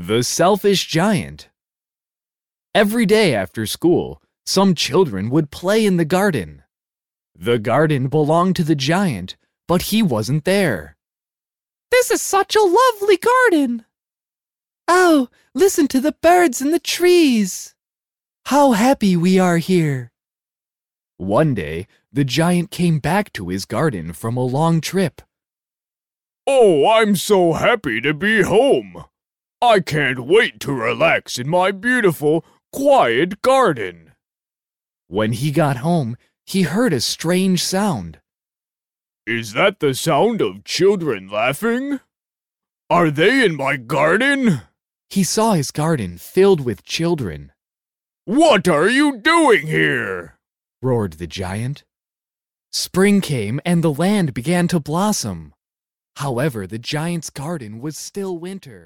The Selfish Giant. Every day after school, some children would play in the garden. The garden belonged to the giant, but he wasn't there. This is such a lovely garden. Oh, listen to the birds and the trees. How happy we are here. One day, the giant came back to his garden from a long trip. Oh, I'm so happy to be home. I can't wait to relax in my beautiful, quiet garden. When he got home, he heard a strange sound. Is that the sound of children laughing? Are they in my garden? He saw his garden filled with children. What are you doing here? Roared the giant. Spring came and the land began to blossom. However, the giant's garden was still winter.